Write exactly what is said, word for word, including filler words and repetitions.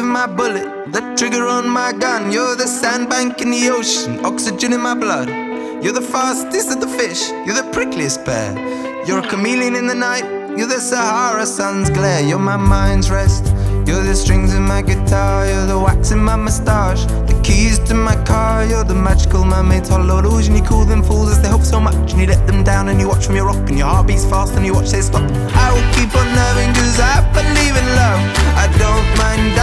of my bullet, the trigger on my gun. You're the sandbank in the ocean, oxygen in my blood. You're the fastest of the fish, you're the prickliest bear. You're a chameleon in the night, you're the Sahara sun's glare. You're my mind's rest, you're the strings in my guitar. You're the wax in my moustache, the keys to my car. You're the magical mermaid's hollow illusion. You call them fools as they hope so much, and you let them down and you watch from your rock, and your heart beats fast and you watch they stop. I will keep on loving cause I believe